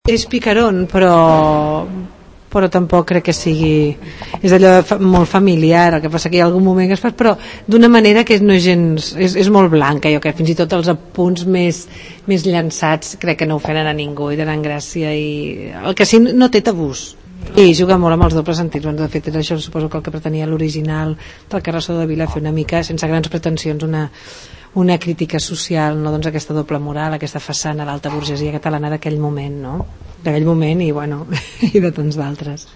És picarón, però tampoc crec que sigui, és allò molt familiar. El que passa que hi ha algun moment que es fa, però d'una manera que no és gens, és molt blanca. Jo crec que fins i tot els apunts més llançats crec que no ofenen a ningú i tenen gràcia, i el que sí no té tabús. I juga molt amb els dobles sentits. De fet, això suposo que el que pretenia l'original del Carrasco de Vila, fer una mica, sense grans pretensions, una crítica social, no? Doncs aquesta doble moral, aquesta façana a l'alta burgesia catalana d'aquell moment, no? D'aquell moment i, bueno, i de tants d'altres.